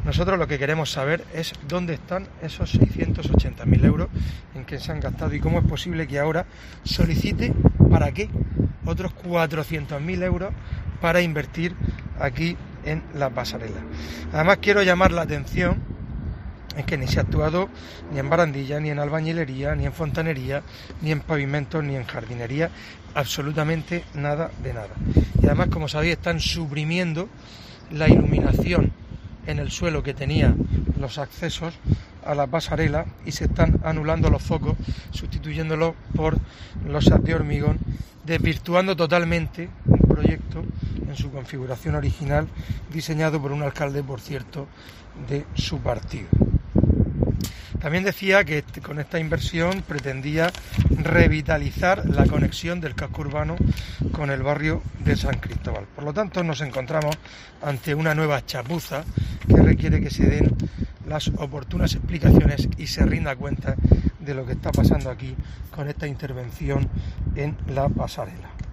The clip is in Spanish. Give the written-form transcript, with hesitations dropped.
Nosotros lo que queremos saber es dónde están esos 680.000 euros en que se han gastado y cómo es posible que ahora solicite, ¿para qué?, otros 400.000 euros para invertir aquí en la pasarela. Además, quiero llamar la atención en que ni se ha actuado ni en barandilla, ni en albañilería, ni en fontanería, ni en pavimentos, ni en jardinería, absolutamente nada de nada. Y además, como sabéis, están suprimiendo la iluminación en el suelo que tenía los accesos a la pasarela y se están anulando los focos, sustituyéndolos por losas de hormigón, desvirtuando totalmente un proyecto en su configuración original, diseñado por un alcalde, por cierto, de su partido. También decía que con esta inversión pretendía revitalizar la conexión del casco urbano con el barrio de San Cristóbal. Por lo tanto, nos encontramos ante una nueva chapuza que requiere que se den las oportunas explicaciones y se rinda cuenta de lo que está pasando aquí con esta intervención en la pasarela.